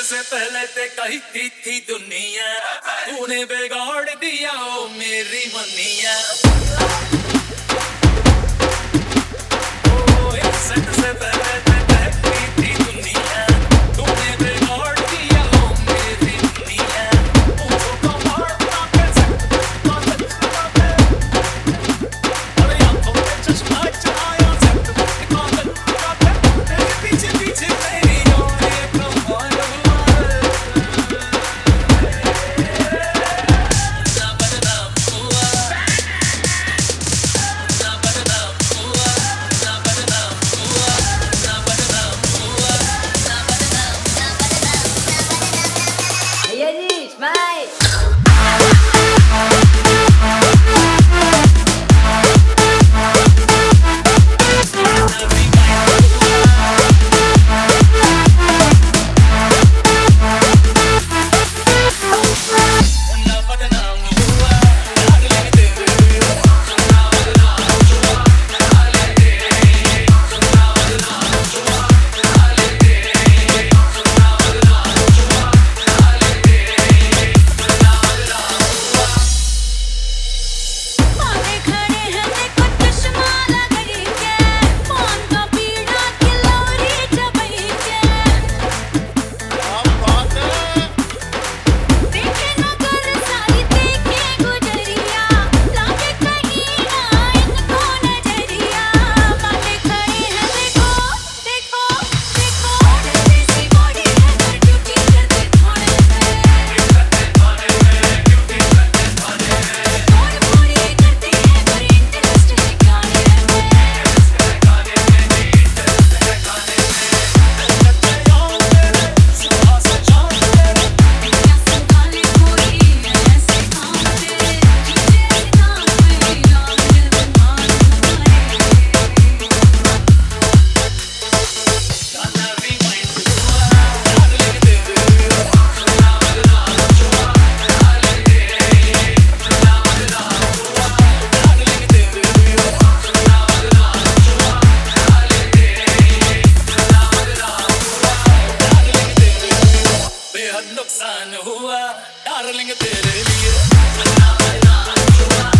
से पहले ते कही थी दुनिया, तूने बिगाड़ दिया ओ मेरी मनिया। ओ एक सेकंड से पहले ते कही थी दुनिया, तूने बिगाड़ दिया ओ मेरी मनिया। मुझको कमार ना कैसे अरे आंखों पे चश्मा चढ़ाया पीछे पीछे तेरी नुकसान हुआ डार्लिंग तेरे लिए।